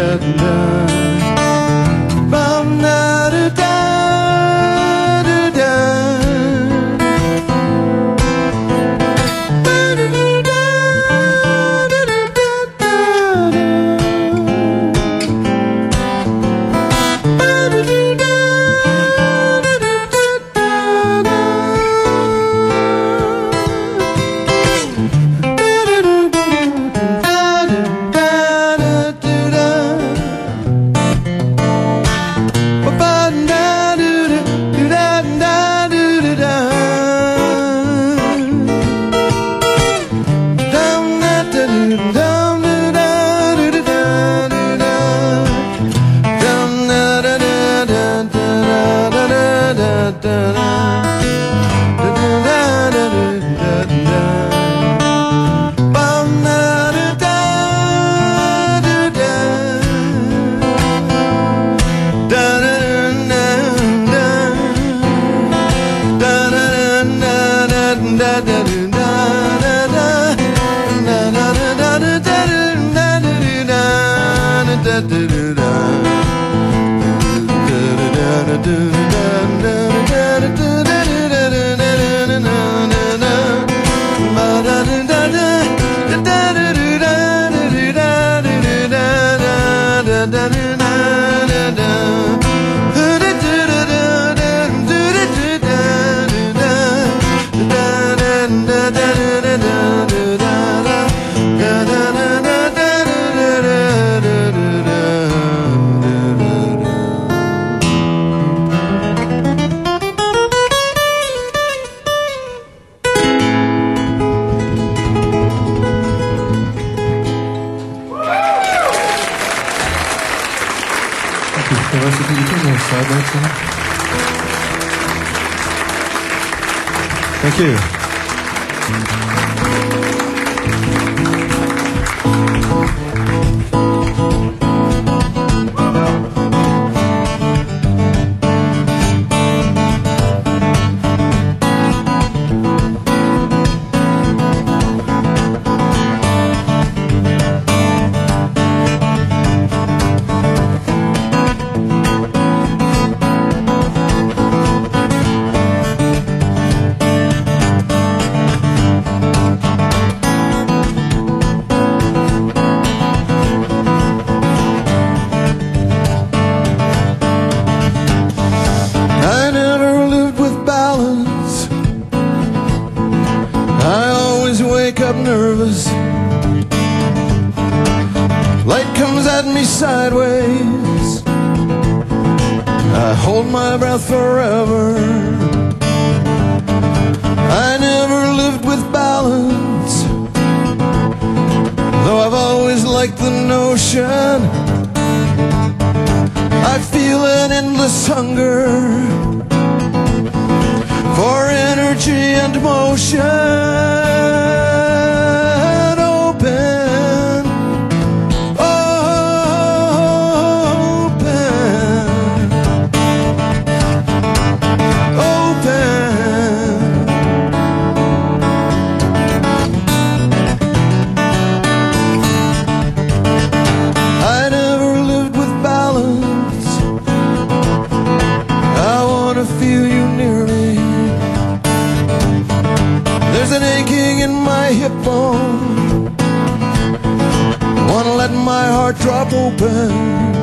Thank you. Nervous, light comes at me sideways. I hold my breath forever. I never lived with balance, though I've always liked the notion. I feel an endless hunger for energy and motion. Hip bone, wanna let my heart drop open.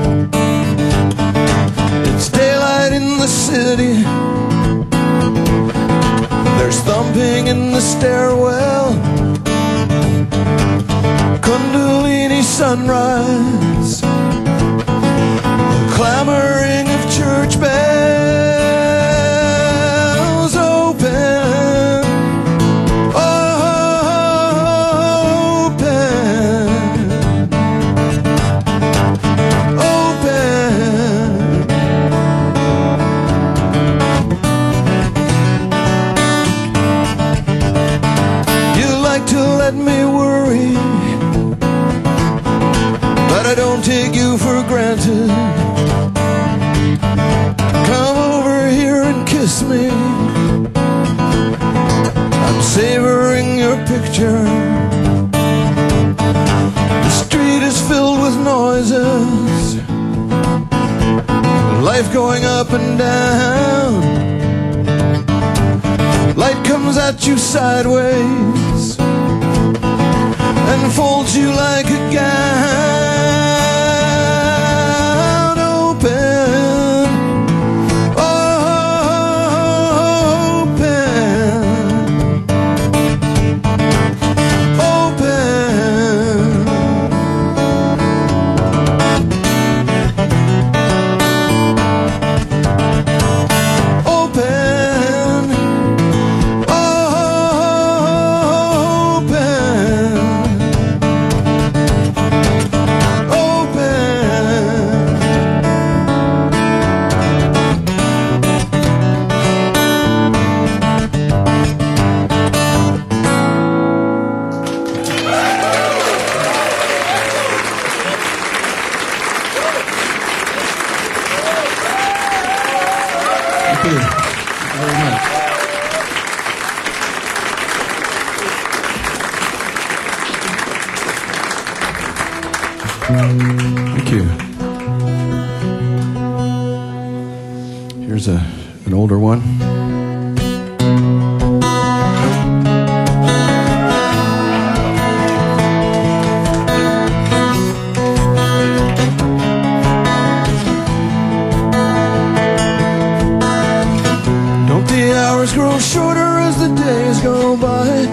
It's daylight in the city, there's thumping in the stairwell. Kundalini sunrise, the clamoring of church bells. Open, let me worry, but I don't take you for granted. Come over here and kiss me, I'm savoring your picture. The street is filled with noises, life going up and down. Light comes at you sideways and folds you like a gown. Open, Thank you. Here's an older one. Don't the hours grow shorter as the days go by?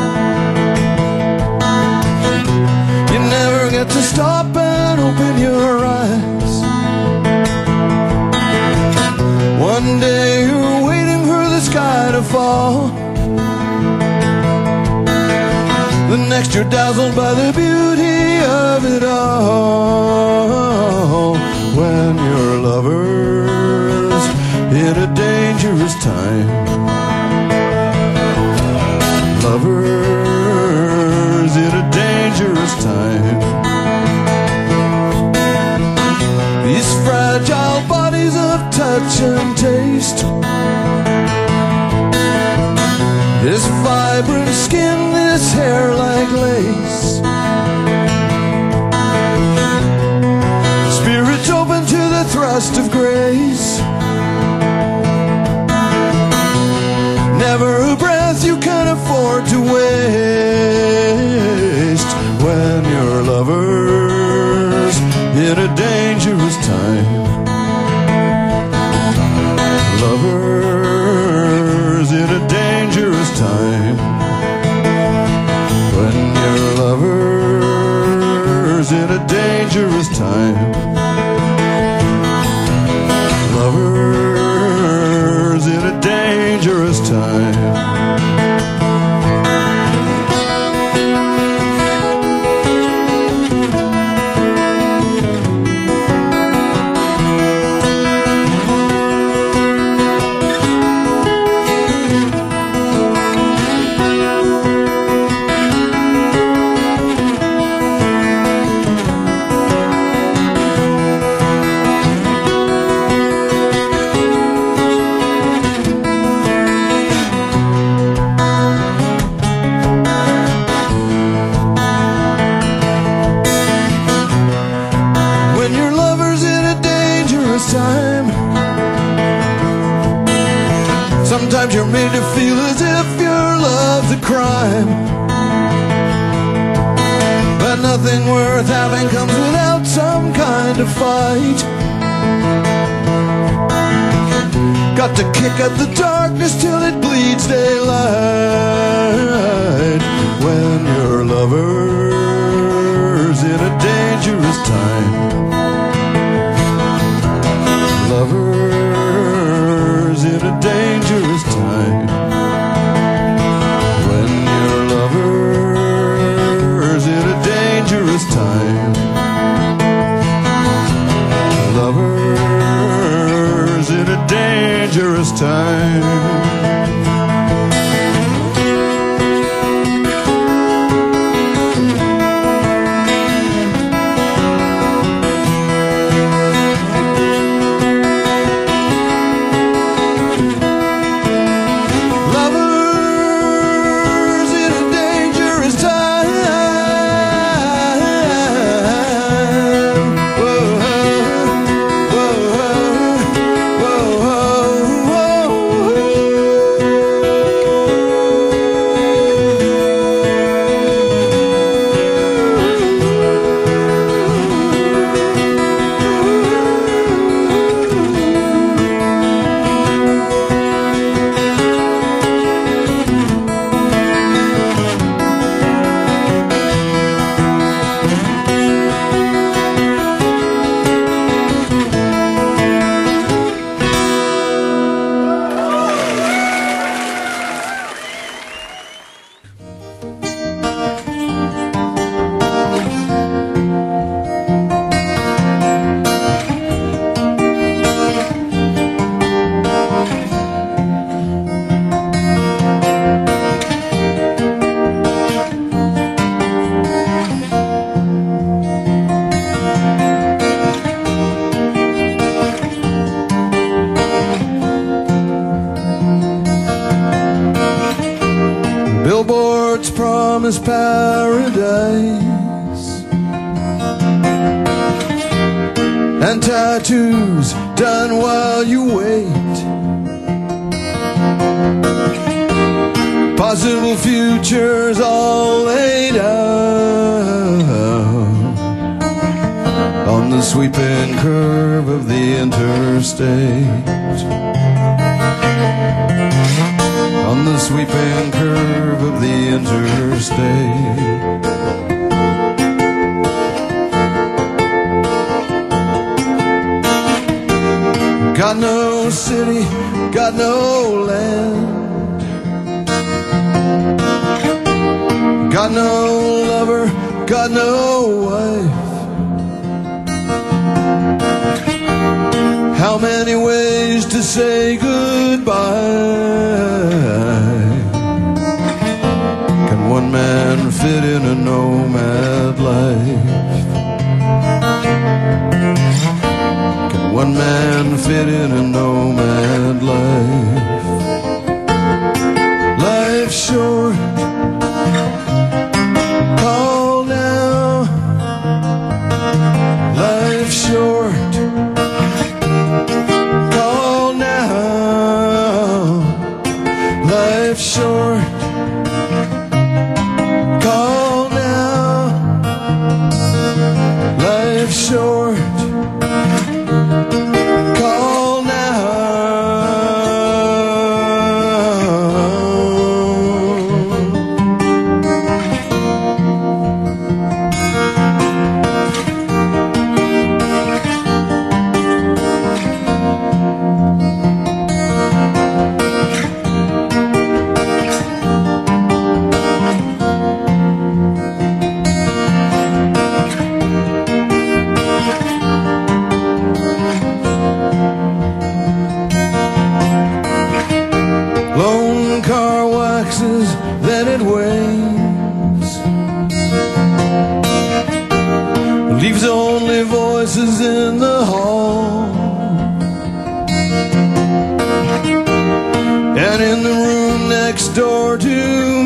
To stop and open your eyes. One day you're waiting for the sky to fall. The next you're dazzled by the beauty of it all. When you're lovers in a dangerous time. Lovers in a dangerous time. These fragile bodies of touch and taste, this vibrant skin, this hair like lace, spirits open to the thrust of grace. Never a breath you can afford to waste. When you're lovers in a dangerous time. Lovers in a dangerous time. When you're lovers in a dangerous time. Lovers in a dangerous time. Sometimes you're made to feel as if your love's a crime, but nothing worth having comes without some kind of fight. Got to kick at the darkness till it bleeds daylight. When you're lovers in a dangerous time. Lovers in a dangerous time. When you're lovers in a dangerous time. Lovers in a dangerous time. promised paradise, and tattoos done while you wait. Possible futures all laid out on the sweeping curve of the interstate. On the sweeping curve of the interstate. Got no city, got no land, got no lover, got no wife. How many ways to say goodbye? Can one man fit in a nomad life? Can one man fit in a nomad life? Life's short, call now. Life's short, call now. Life's short, call now. Life's short, call now. Lone car waxes, then it wanes, leaves only voices in the hall. And in the room next door to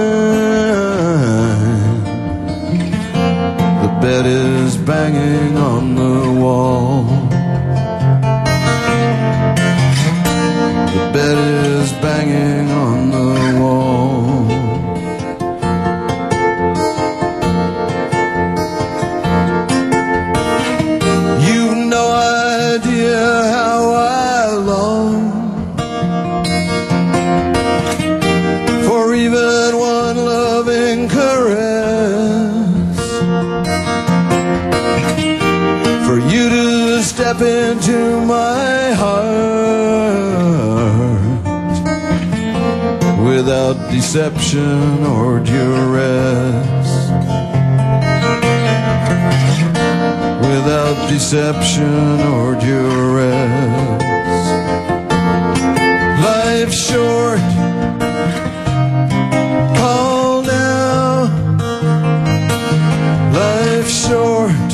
mine, the bed is banging on the wall. The bed is banging on the wall. You've no idea how I long for even one loving caress, for you to step into my heart without deception or duress. Without deception or duress. Life's short, call now. Life's short,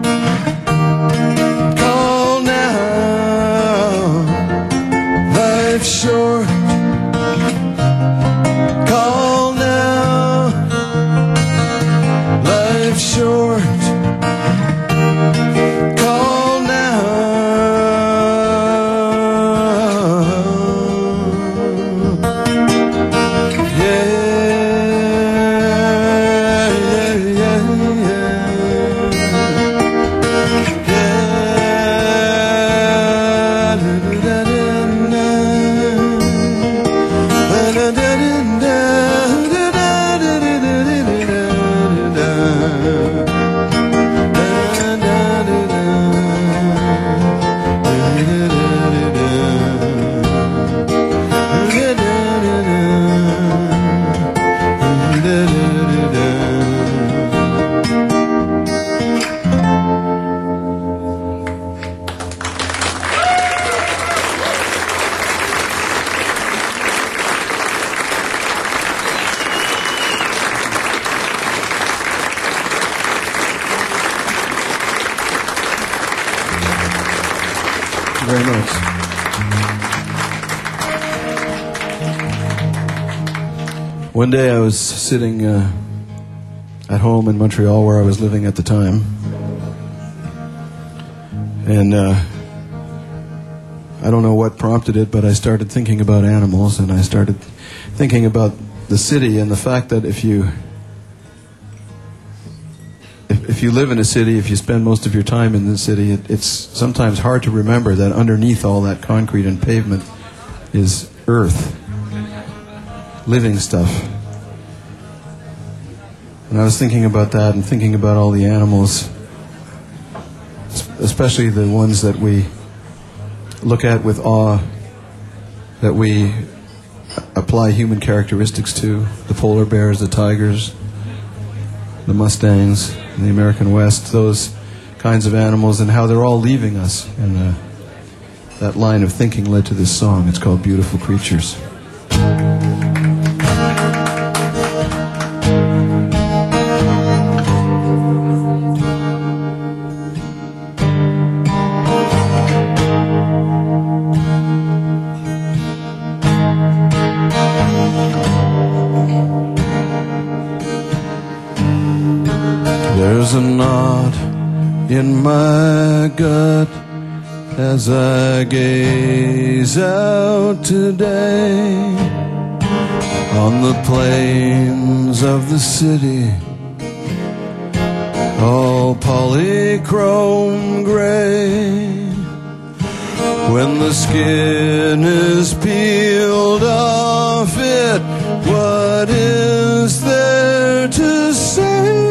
call now. Life's short, call now. Life's short, call now. Yeah, yeah, yeah, yeah. Very much. One day I was sitting at home in Montreal where I was living at the time, and I don't know what prompted it, but I started thinking about animals, and I started thinking about the city and the fact that if you live in a city, if you spend most of your time in the city, it's sometimes hard to remember that underneath all that concrete and pavement is earth, living stuff. And I was thinking about that and thinking about all the animals, especially the ones that we look at with awe, that we apply human characteristics to, the polar bears, the tigers, the mustangs, the American West, those kinds of animals, and how they're all leaving us. And that line of thinking led to this song. It's called Beautiful Creatures. There's a knot in my gut as I gaze out today on the plains of the city, all polychrome gray. When the skin is peeled off it, what is there to say?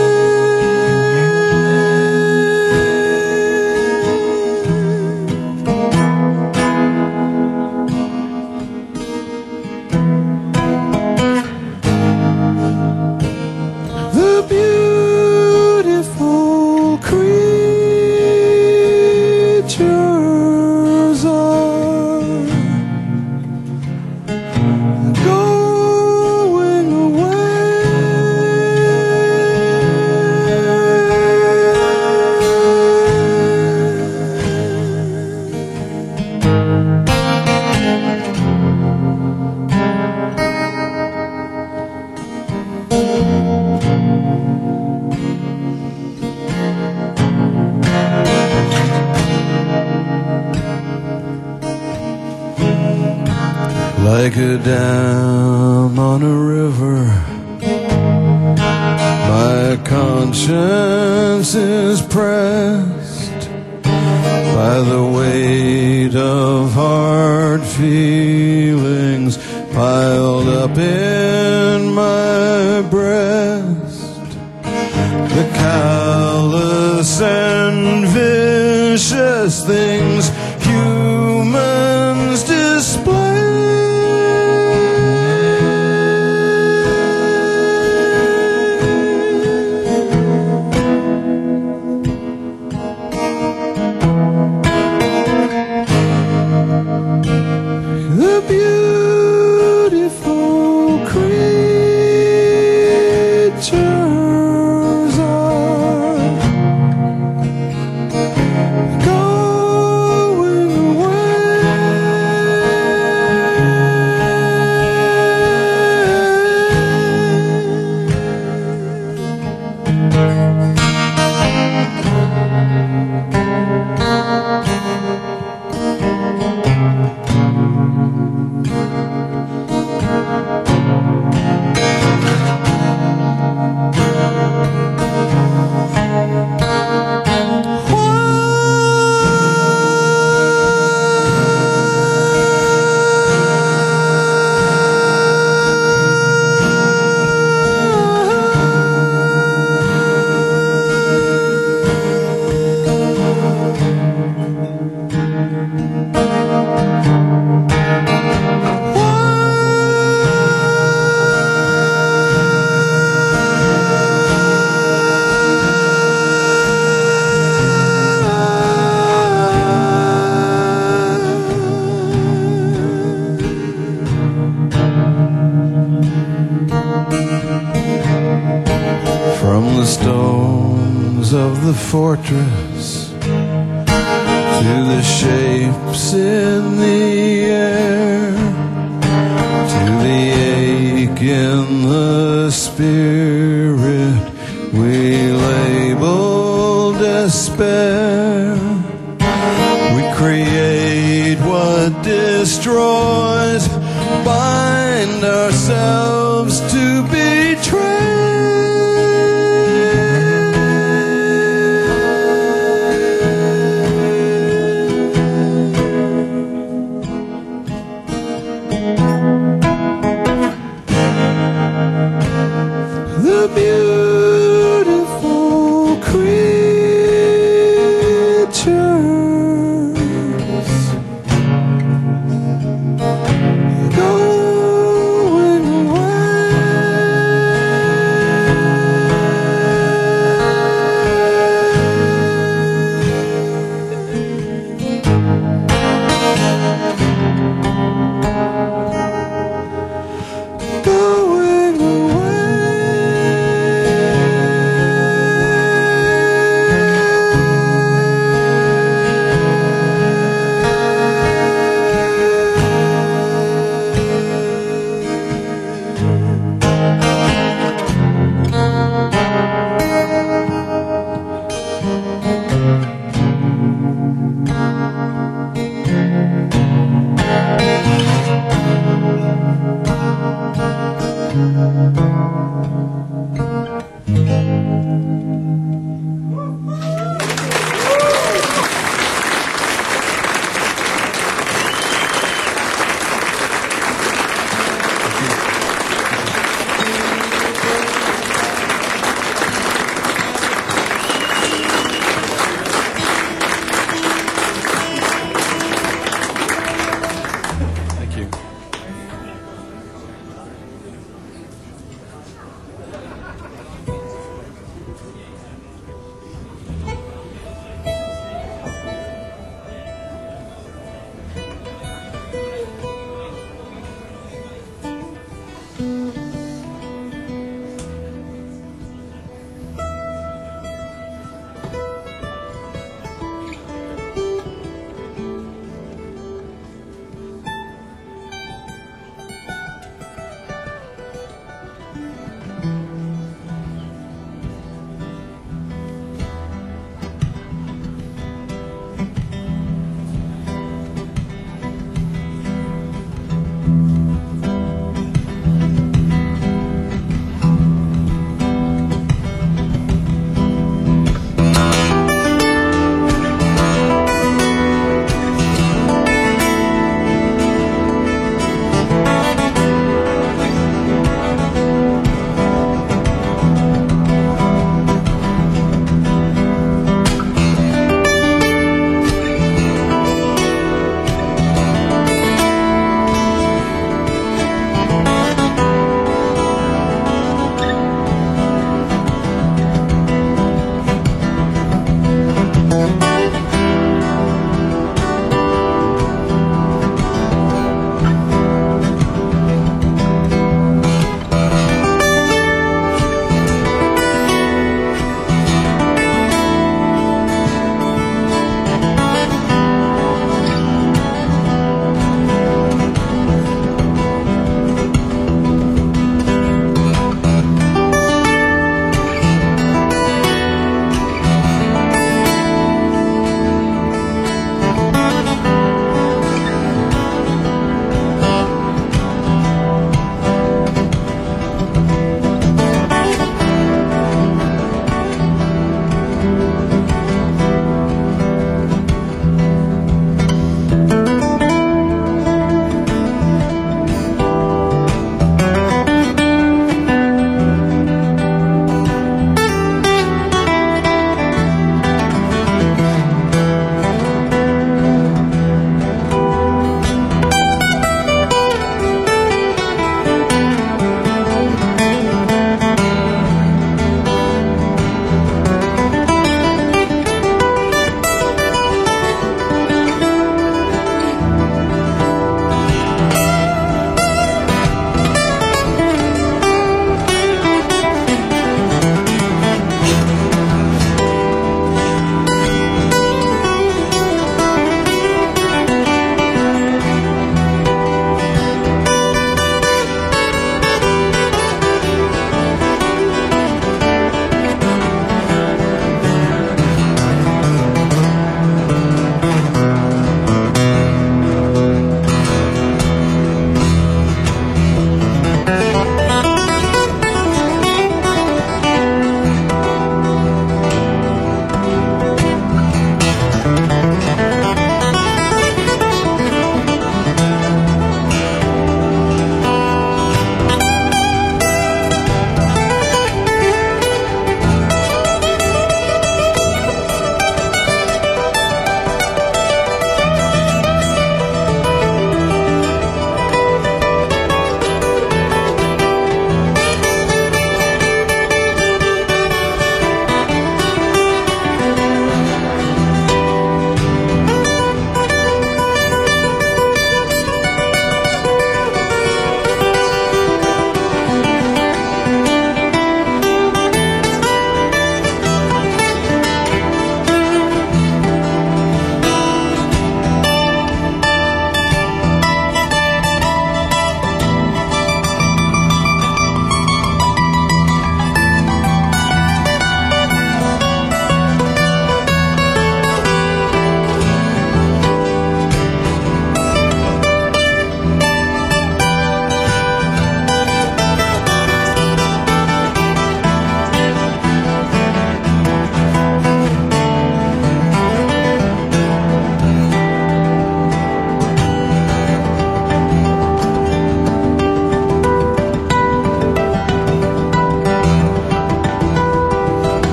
Like a dam on a river, my conscience is pressed by the weight of hard feelings piled up in my breast. The callous and vicious things humans display. From the stones of the fortress to the shapes in the air, to the in the spirit we label despair. We create what destroys, bind ourselves to betray. The beautiful creatures going away.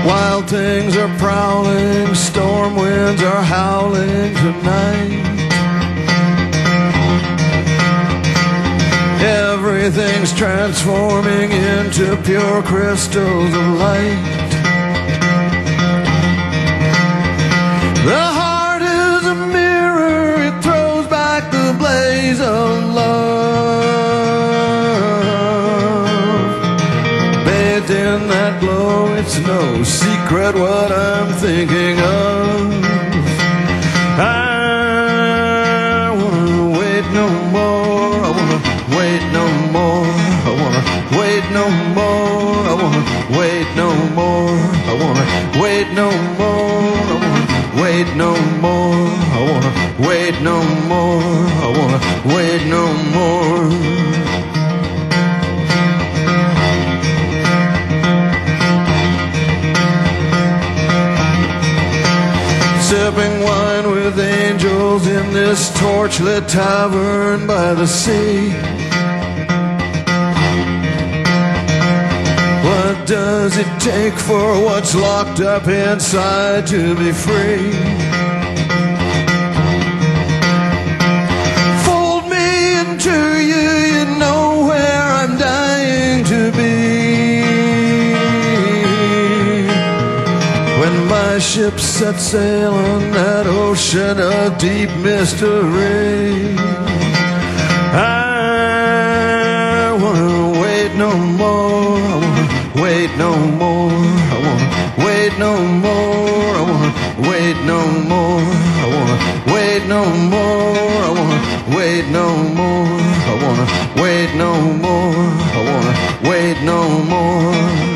Wild things are prowling, storm winds are howling tonight. Everything's transforming into pure crystals of light. The heart is a mirror, it throws back the blaze of love. Bathed in that glow, it's no secret what I'm thinking of. I wanna wait no more, I wanna wait no more, I wanna wait no more, I wanna wait no more, I wanna wait no more, I wanna wait no more, I wanna wait no more, I wanna wait no more. Sipping wine with angels in this torchlit tavern by the sea. What does it take for what's locked up inside to be free? Fold me into you, you know where I'm dying to be. When my ship sets sail on that ocean of deep mystery, I wanna wait no more, I wanna wait no more, I wanna wait no more, I wanna wait no more, I wanna wait no more, I wanna wait no more, I wanna wait no more, I wanna wait no more.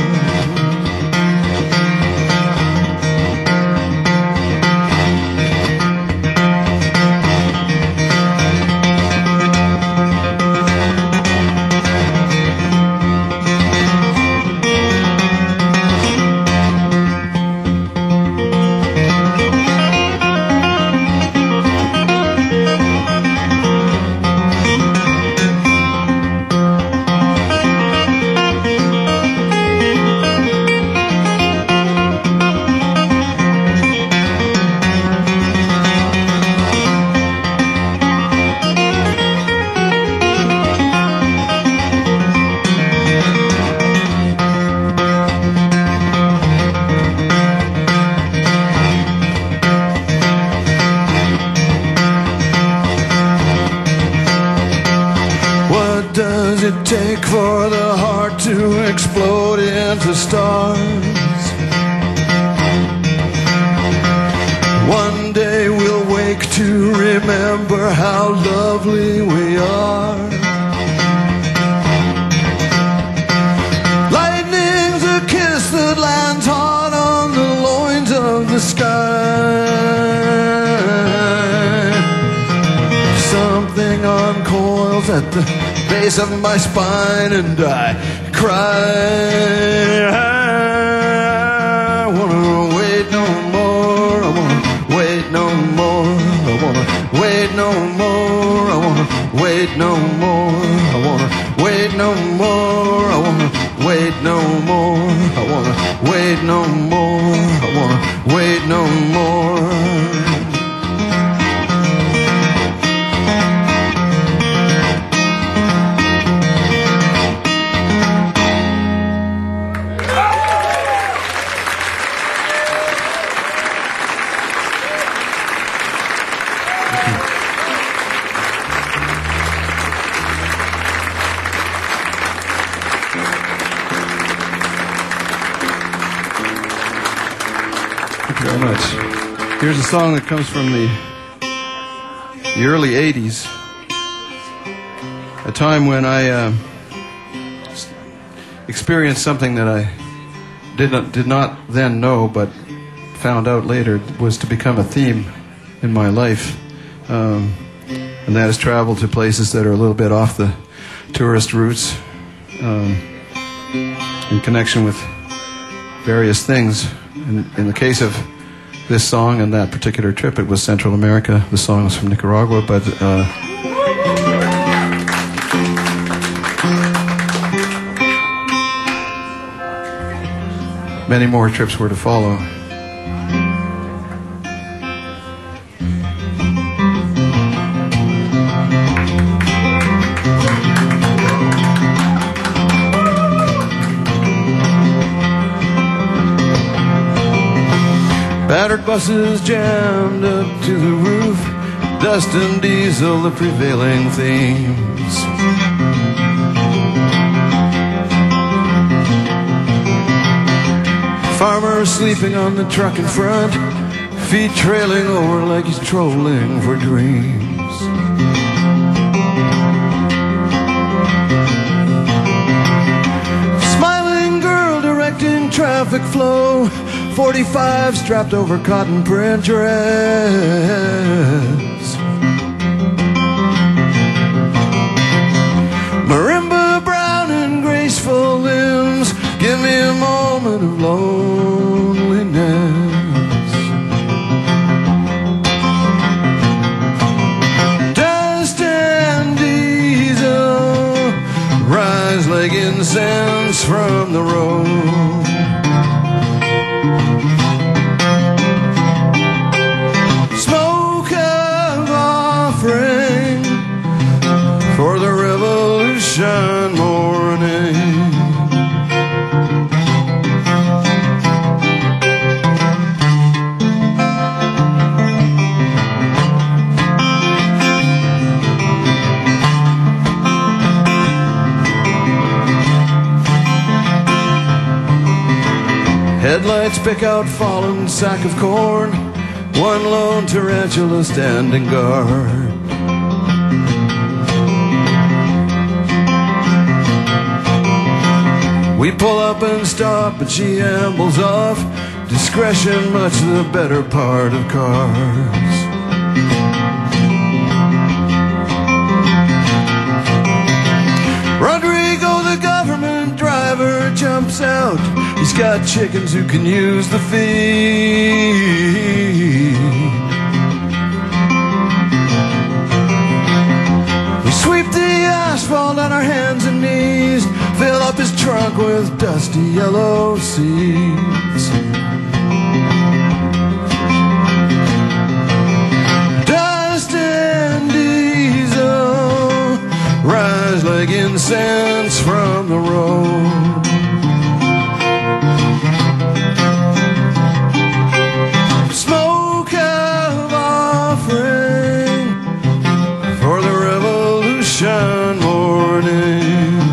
Does it take for the heart to explode into stars? One day we'll wake to remember how lovely we are. Lightning's a kiss that lands hard on the loins of the sky. Something uncoils at the base of my spine and I cry. I wanna wait no more, I wanna wait no more, I wanna wait no more, I wanna wait no more, I wanna wait no more, I wanna wait no more, I wanna wait no more, I wanna wait no more. Very much. Here's a song that comes from the early 80s, a time when I experienced something that I did not then know, but found out later was to become a theme in my life, and that is travel to places that are a little bit off the tourist routes, in connection with various things. In the case of this song and that particular trip, it was Central America. The song was from Nicaragua, but Many more trips were to follow. Battered buses jammed up to the roof, dust and diesel the prevailing themes. Farmer sleeping on the truck in front, feet trailing over like he's trolling for dreams. Smiling girl directing traffic flow, 45 strapped over cotton print dress. Marimba brown and graceful limbs, give me a moment of loneliness. Dust and diesel rise like incense from the road. For the revolution morning. Headlights pick out fallen sack of corn, one lone tarantula standing guard. We pull up and stop, but she ambles off. Discretion, much the better part of cars. Rodrigo, the government driver, jumps out. He's got chickens who can use the feed. We sweep the asphalt on our hands and knees, fill up his trunk with dusty yellow seeds. Dust and diesel rise like incense from the road. Smoke of offering for the revolution morning.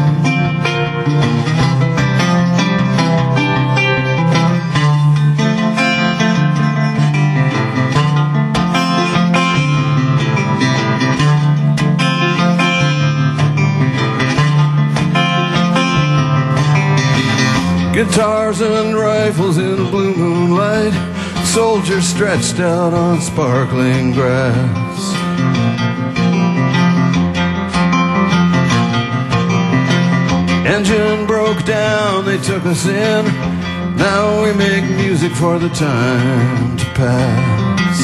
Guitars and rifles in blue moonlight, soldiers stretched out on sparkling grass. Engine broke down, they took us in. Now we make music for the time to pass.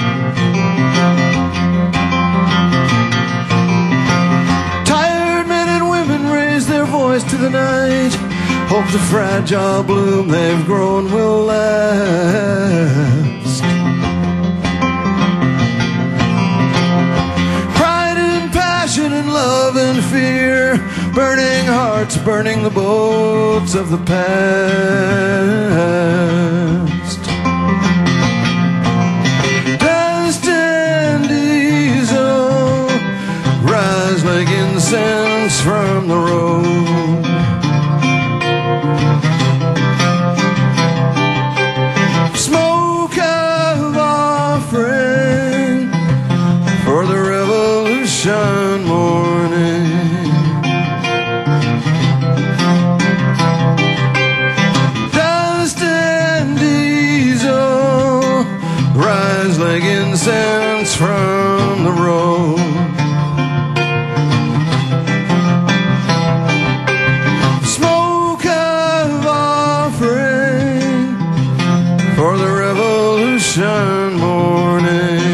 Tired men and women raise their voice to the night. Hope the fragile bloom they've grown will last. Pride and passion and love and fear, burning hearts, burning the boats of the past. Dust and diesel rise like incense from the road. Smoke of offering for the revolution morning. Dust and diesel rise like incense from the road. Smoke of offering for the revolution morning.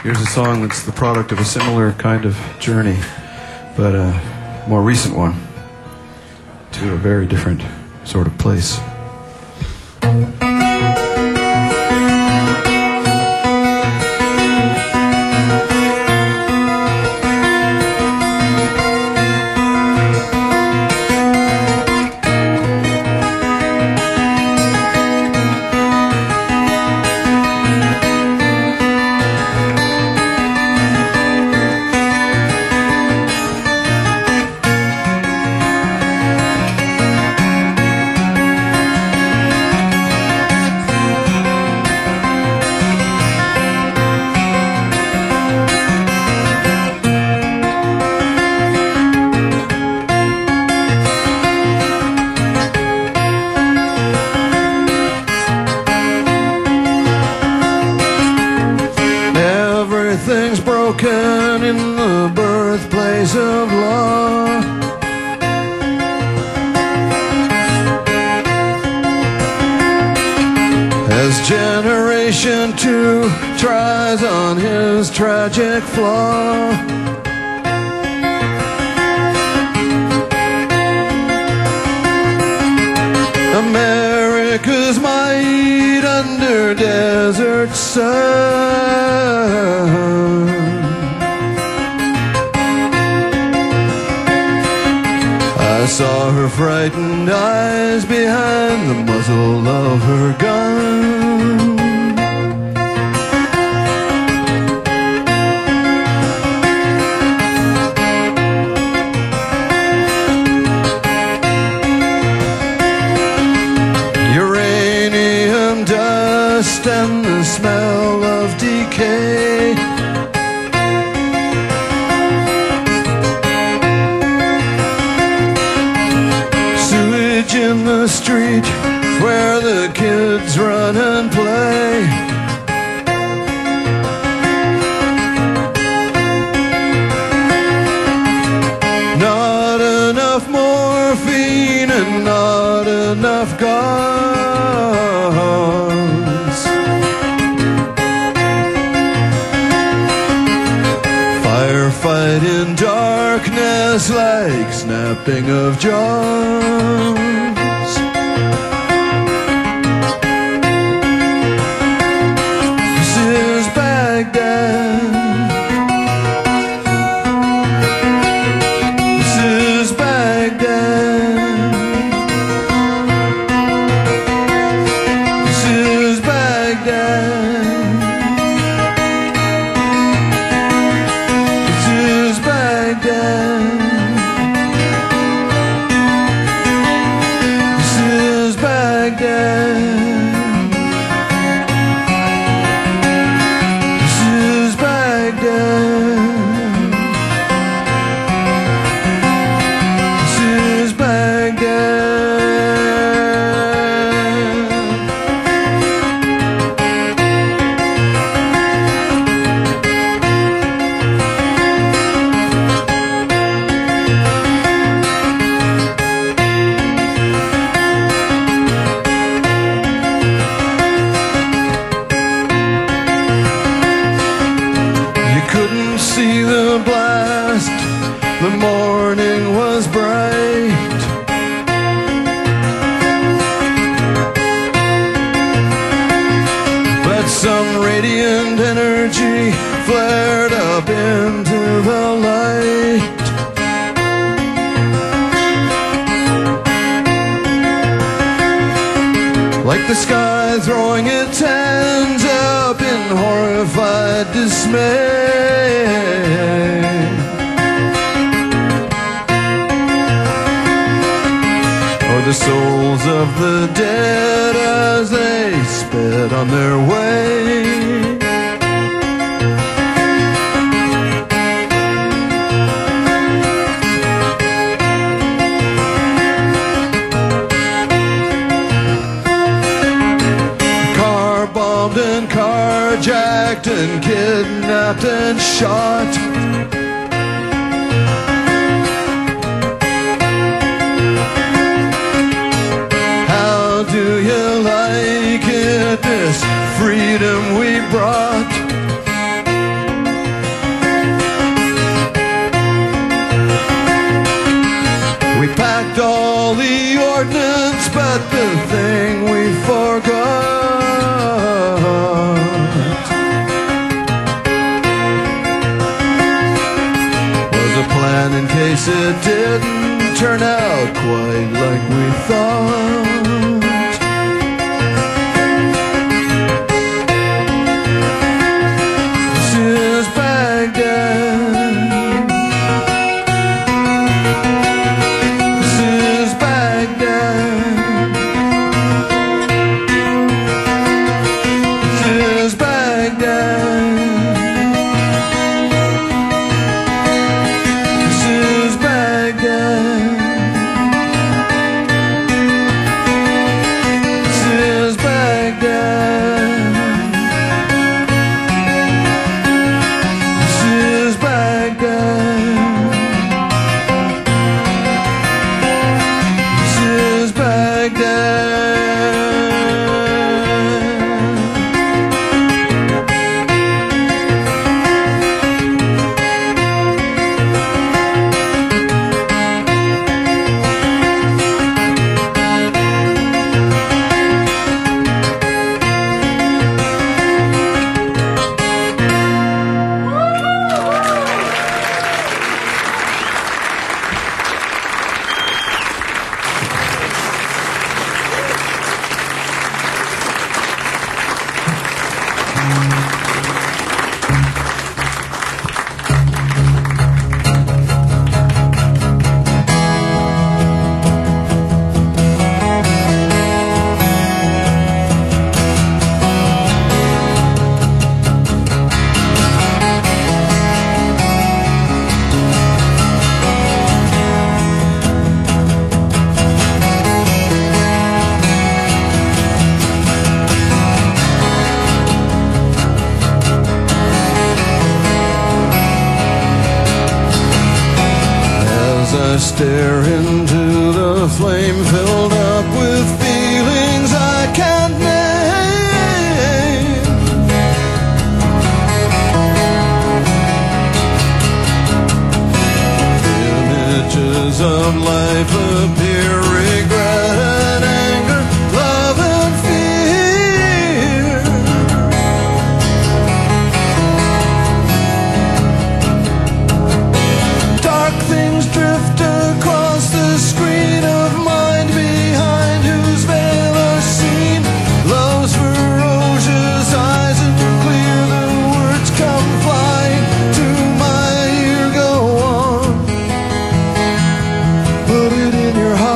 Here's a song that's the product of a similar kind of journey, but a more recent one to a very different sort of place. Everything's broken in the birthplace of law. As Generation 2 tries on his tragic flaw. America's might under desert sun. I saw her frightened eyes behind the muzzle of her gun. Uranium dust and the smell of decay. Sewage in the street where the kids run and play. Not enough morphine and not enough gauze. Firefight in darkness like snapping of jaws. This is Baghdad. This is Baghdad. This is Baghdad. This is Baghdad. This is Baghdad. This is Baghdad. This is Baghdad. You couldn't see the blast, the morning was bright. But some radiant energy flared up into the light. Like the sky throwing its hands up in horrified dismay. Or the souls of the dead as they sped on their way. Car bombed and carjacked and kidnapped and shot. How do you like it, this freedom we brought? packed all the ordnance, but the thing we forgot was a plan in case it didn't turn out quite like we thought. This is Baghdad. This is Baghdad. This is Baghdad. This is Baghdad. This is Baghdad. This is Baghdad. This is Baghdad. As I stare into the flame filled up with feelings I can't name, images of life appear, regret and anger, love and fear. Dark things drift across the screen of mind behind whose veil are seen love's ferocious eyes, and clear the words come flying to my ear. Go on, put it in your heart.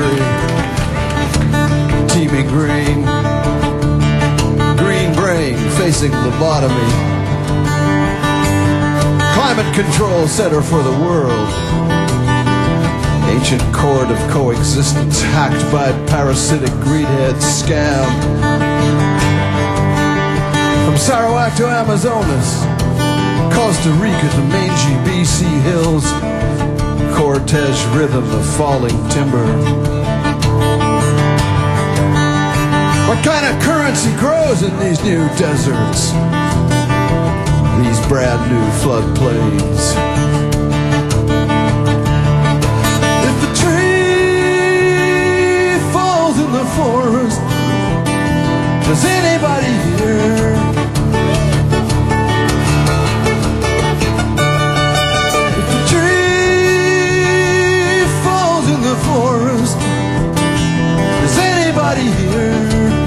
greenery, teeming green, green brain facing lobotomy, climate control center for the world, ancient chord of coexistence hacked by parasitic greedhead scam. From Sarawak to Amazonas, Costa Rica to mangy BC hills, Cortez rhythm of falling timber. What kind of currency grows in these new deserts? These brand new floodplains. If the tree falls in the forest, does anybody hear? If the tree falls in the forest, does anybody hear?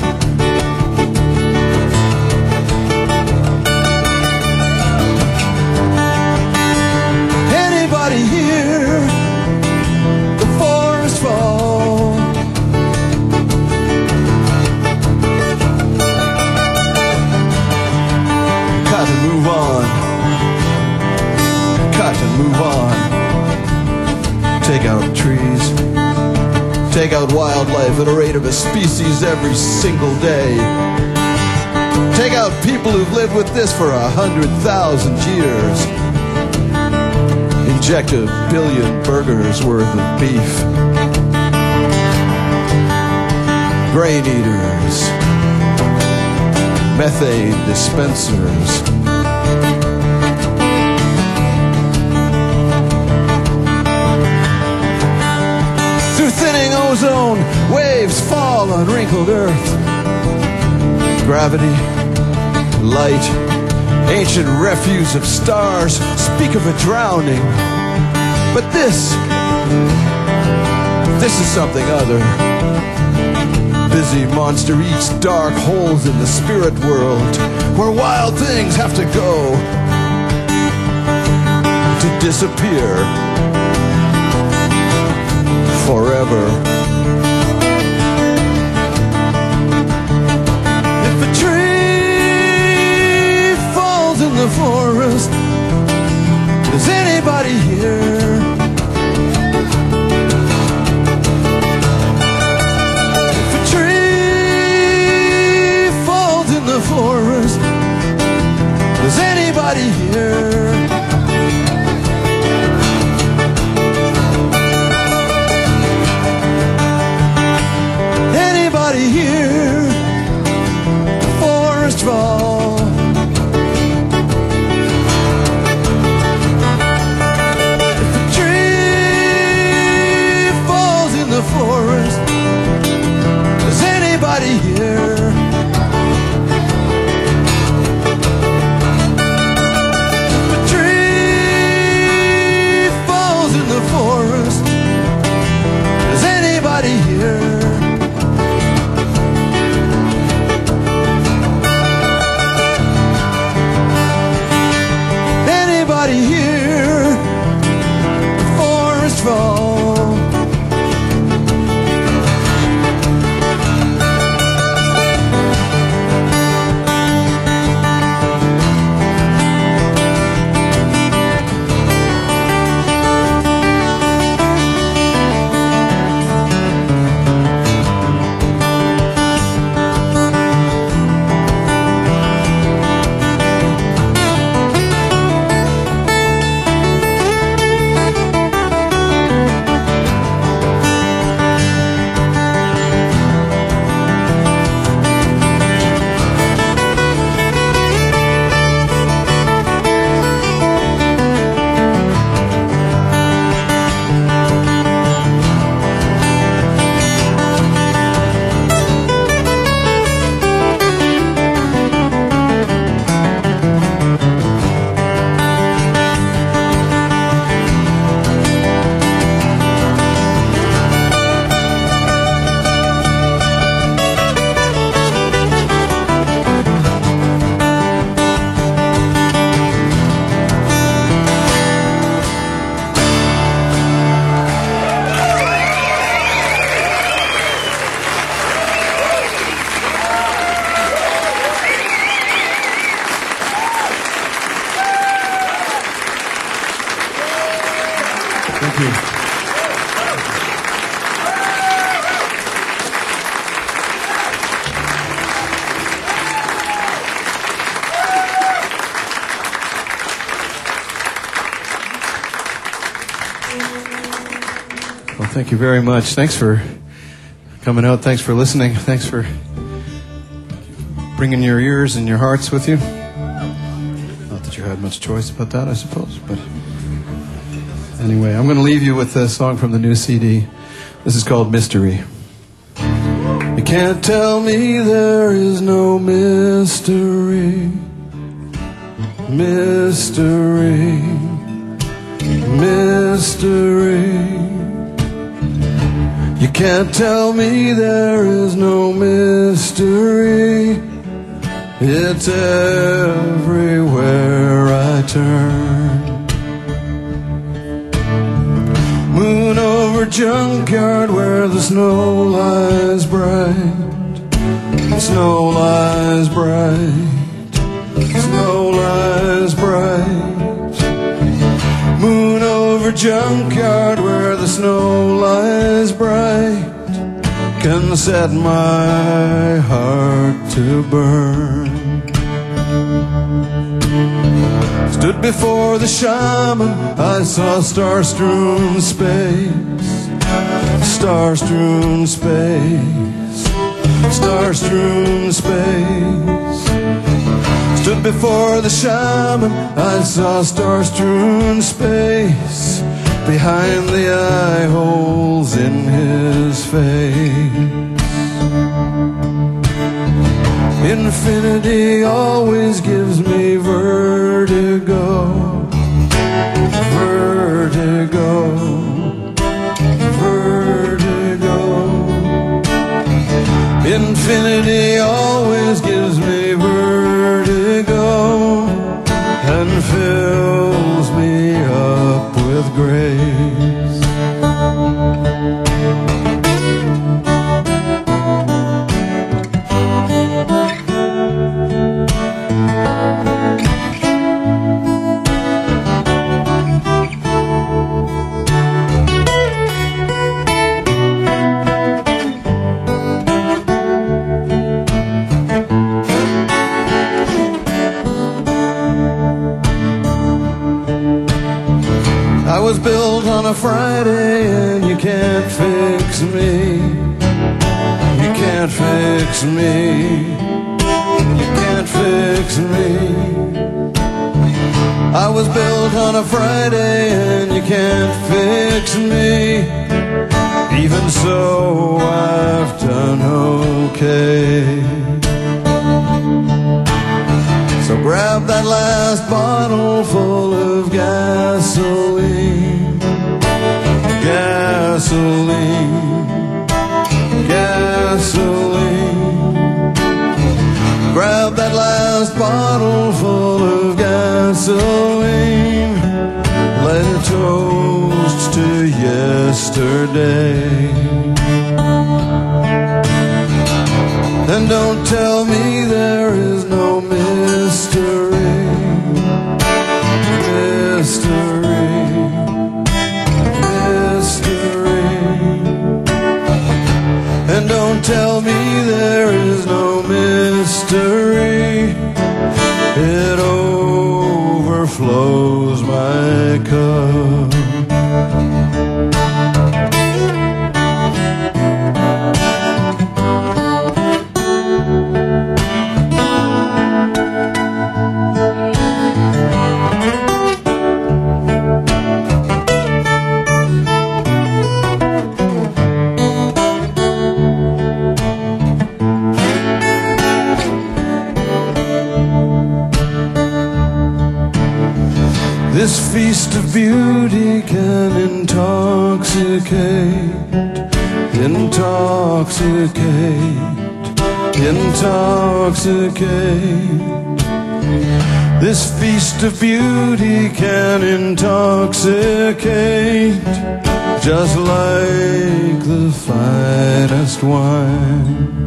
Anybody hear the forest fall? Got to move on. Got to move on. Take out trees. Take out wildlife at a rate of a species every single day. Take out people who've lived with this for 100,000 years. Inject 1 billion burgers worth of beef. Grain eaters. Methane dispensers. Through thinning ozone, waves fall on wrinkled earth. Gravity, light, ancient refuse of stars speak of a drowning. But this is something other. Busy monster eats dark holes in the spirit world, where wild things have to go to disappear forever. If a tree falls in the forest, does anybody hear? If a tree falls in the forest, does anybody hear? Anybody hear the forest fall? If a tree falls in the forest, does anybody hear? If a tree falls in the forest, does anybody hear? Anybody hear the forest fall? Thank you. Well, thank you very much. Thanks for coming out. Thanks for listening. Thanks for bringing your ears and your hearts with you. Not that you had much choice about that, I suppose. But anyway, I'm going to leave you with a song from the new CD. This is called Mystery. You can't tell me there is no mystery. Mystery. Mystery. You can't tell me there is no mystery. It's everywhere I turn. Moon over junkyard where the snow lies bright. The snow lies bright. The snow lies bright. Moon over junkyard where the snow lies bright can set my heart to burn. Stood before the shaman, I saw star-strewn space. Star-strewn space. Star-strewn space. Stood before the shaman, I saw star-strewn space behind the eye holes in his face. Infinity always gives me vertigo. Vertigo. Vertigo. Infinity always gives me vertigo and fills me up with grace. I was built on a Friday and you can't fix me. You can't fix me. You can't fix me. I was built on a Friday and you can't fix me. Even so, I've done okay. So grab that last bottle full of gasoline. Gasoline. Gasoline. Grab that last bottle full of gasoline. Let it toast to yesterday. And don't tell me there is no mystery. Mystery. Mystery. And don't tell me there is no mystery. It overflows my cup. This feast of beauty can intoxicate, intoxicate, intoxicate. This feast of beauty can intoxicate, just like the finest wine.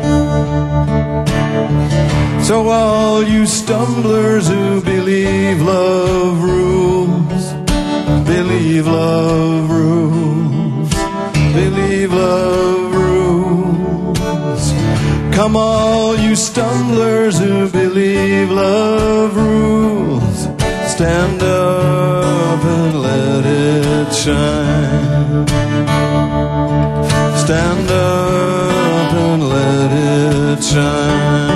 So all you stumblers who believe love rules, believe love rules, believe love rules. Come all you stumblers who believe love rules, stand up and let it shine. Stand up and let it shine.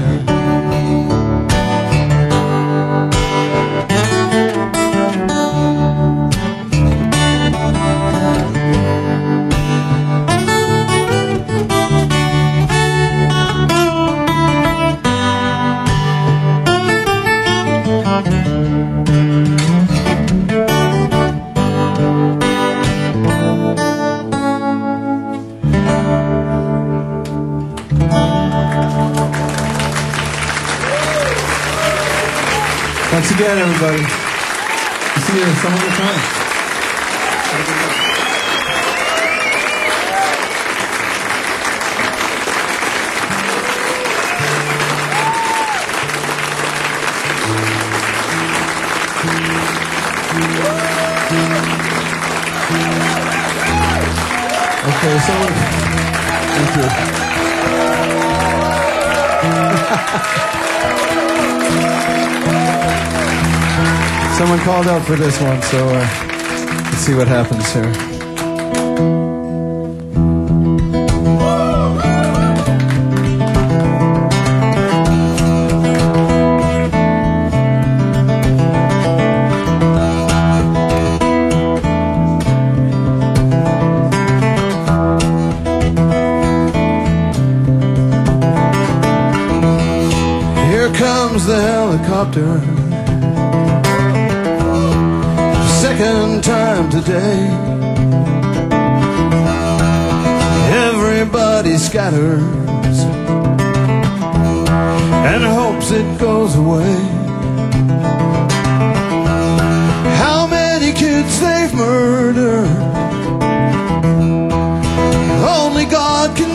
Thanks again, everybody. We'll see you some other time. Okay, someone. Thank you. Someone called out for this one, so let's see what happens here. Here comes the helicopter. Second time today. Everybody scatters and hopes it goes away. How many kids they've murdered, only God can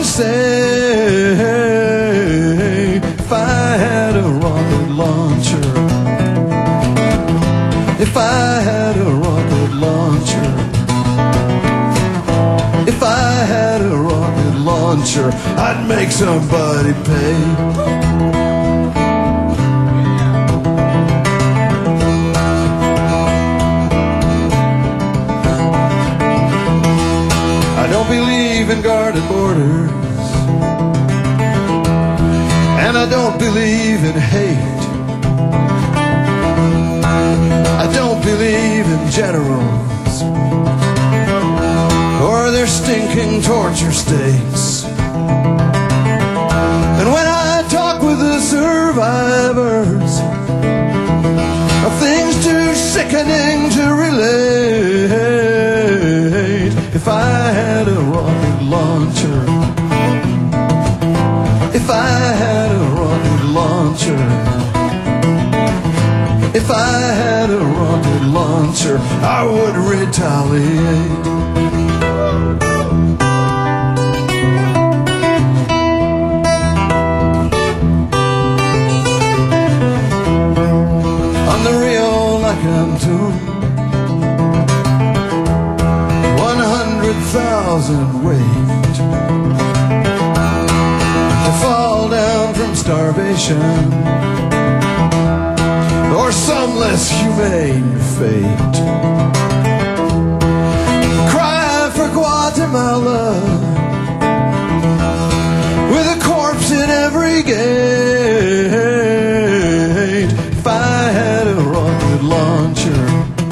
say. If I had a rocket launcher, if I had a rocket launcher, if I had a rocket launcher, I'd make somebody pay. I don't believe in guarded borders, and I don't believe in hate. I don't believe in generals or their stinking torture states. And when I talk with the survivors of things too sickening to relate, if I had a rocket launcher, if I had a rocket launcher, if I had a rocket launcher, I would retaliate. On the Rio Lacantum, 100,000 wait to fall down from starvation or some less humane fate. Cry for Guatemala with a corpse in every gate. If I had a rocket launcher,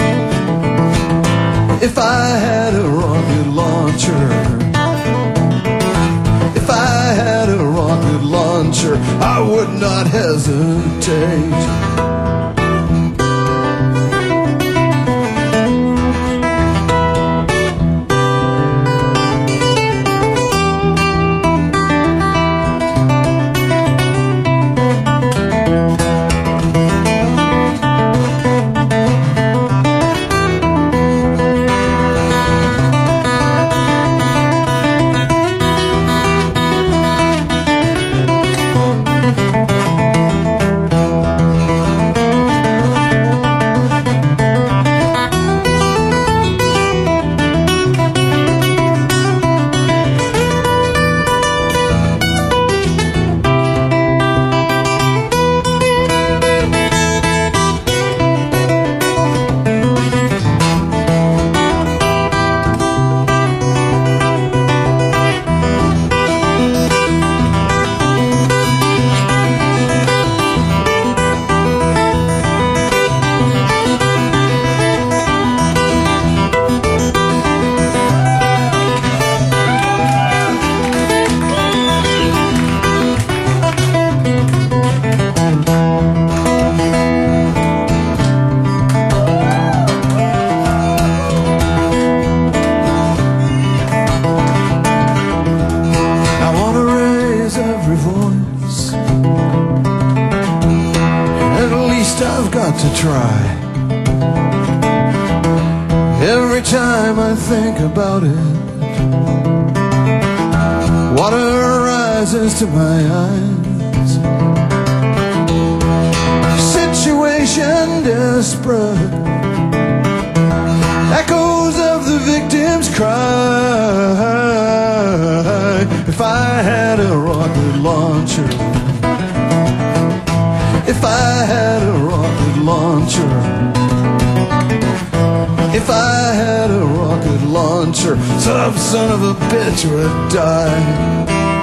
if I had a rocket launcher, if I had a rocket launcher, I would not hesitate. got to try. Every time I think about it, water rises to my eyes. Situation desperate, echoes of the victim's cry. If I had a rocket launcher, if I had a rocket launcher, if I had a rocket launcher, some son of a bitch would die.